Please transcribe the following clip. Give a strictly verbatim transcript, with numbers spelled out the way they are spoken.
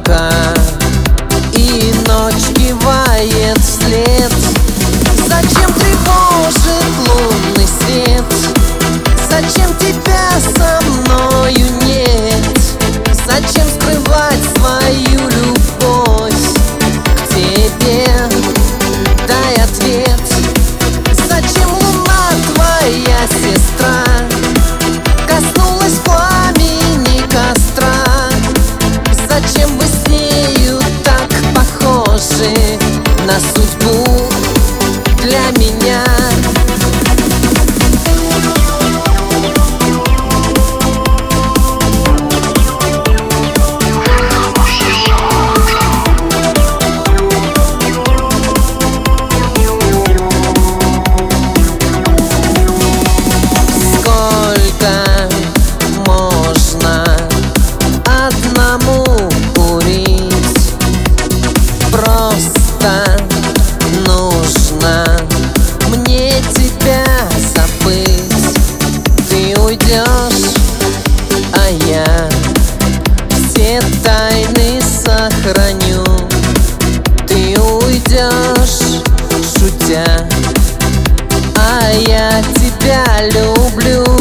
только, и ночь кивает вслед. Зачем тревожит лунный свет? Зачем тебя со мною нет? Зачем скрывать свою любовь к тебе? Дай ответ. Зачем луна, твоя сестра, коснулась пламени костра? Зачем вы с нею так похожи на судьбу для меня? Просто нужно мне тебя забыть. Ты уйдешь, а я все тайны сохраню. Ты уйдешь, шутя, а я тебя люблю.